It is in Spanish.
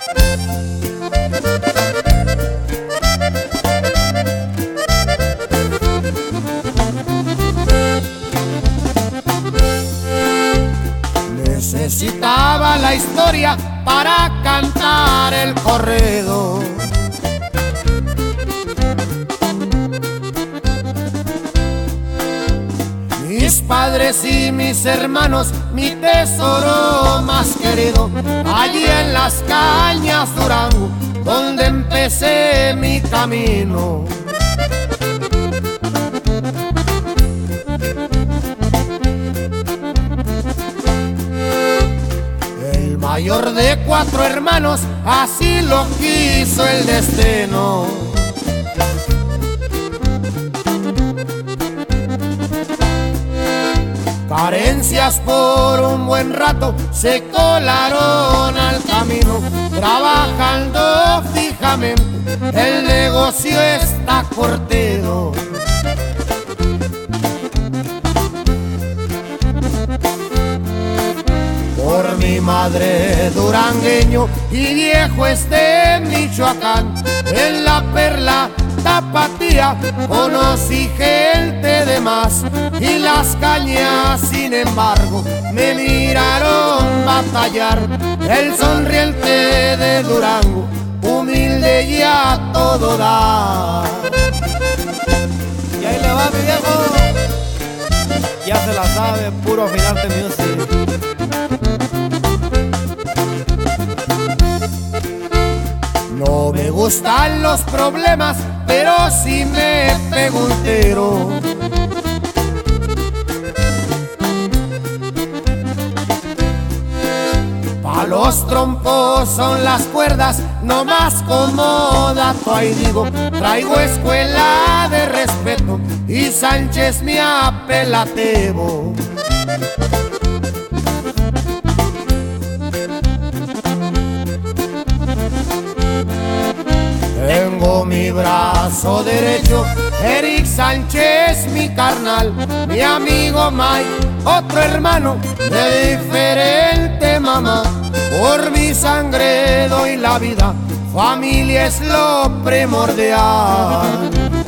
Necesitaba la historia para cantar el corrido. Mis padres y mis hermanos, mi tesoro más querido, allí en las cañas Durango, donde empecé mi camino. El mayor de 4 hermanos, así lo quiso el destino. Carencias por un buen rato se colaron al camino, trabajando fijamente, el negocio está curtido. Por mi madre durangueño y viejo es de Michoacán, en la perla tapatía conocí gente de más, y las cañas sin embargo me miraron batallar. El sonriente de Durango, humilde y a todo dar. Y ahí le va mi viejo, ya se la sabe, puro Finarte Music. No me gustan los problemas, pero sí me pego un tiro. Pa' los trompos son las cuerdas, no más como dato ahí digo. Traigo escuela de respeto y Sánchez mi apelativo. Tengo mi brazo derecho, Eric Sánchez mi carnal, mi amigo Mike, otro hermano de diferente mamá. Por mi sangre doy la vida, familia es lo primordial.